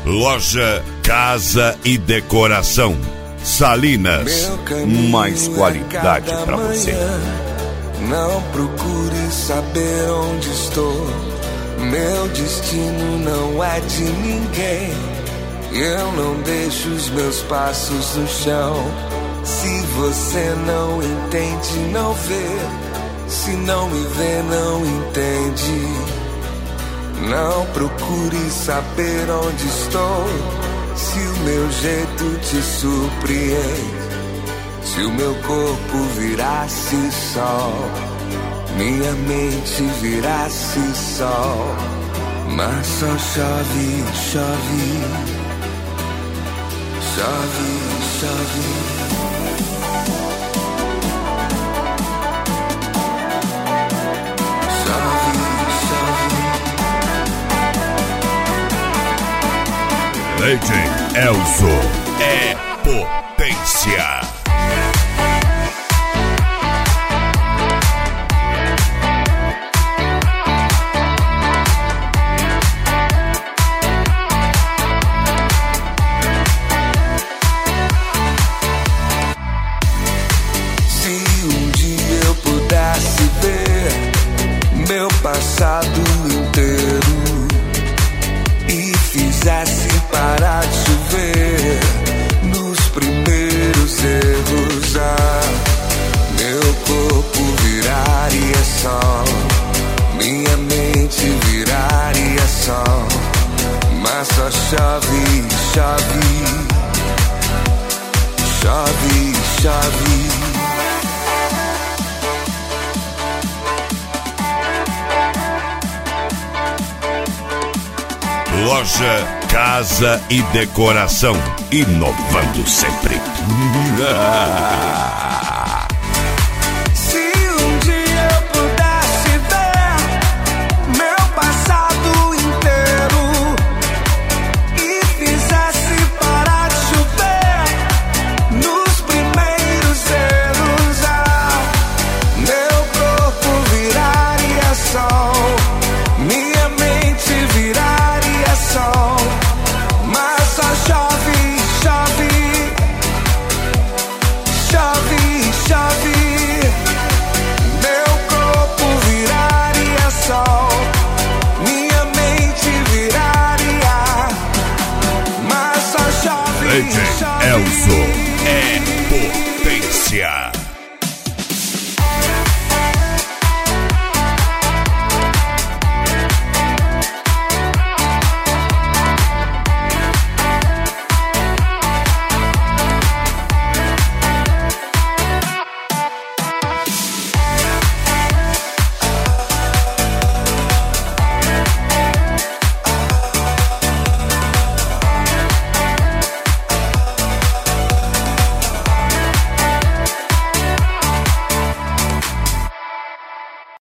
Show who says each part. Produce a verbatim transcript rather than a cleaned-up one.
Speaker 1: Loja Casa e Decoração Salinas, mais qualidade para você.
Speaker 2: Não procure saber onde estou. Meu destino não é de ninguém. Eu não deixo os meus passos no chão. Se você não entende, não vê. Se não me vê, não entende. Não procure saber onde estou. Se o meu jeito te surpreende, se o meu corpo virasse sol, minha mente virasse sol, mas só chove, chove, chove, chove.
Speaker 1: Legend Elzo é potência.
Speaker 2: Se um dia eu pudesse ver meu passado inteiro e fizesse parar de chover nos primeiros erros, ah, meu corpo viraria sol, minha mente viraria sol, mas só chove, chove, chove, chove.
Speaker 1: Loja Casa e Decoração, inovando sempre.
Speaker 2: Se um dia eu pudesse ver meu passado inteiro e fizesse parar de chover nos primeiros erros, ah, meu corpo viraria sol, minha mente viraria sol, mas só chove, chove, chove, chove. Meu corpo viraria sol, minha mente viraria, mas só chove,
Speaker 1: Legend
Speaker 2: chove.
Speaker 1: Elzo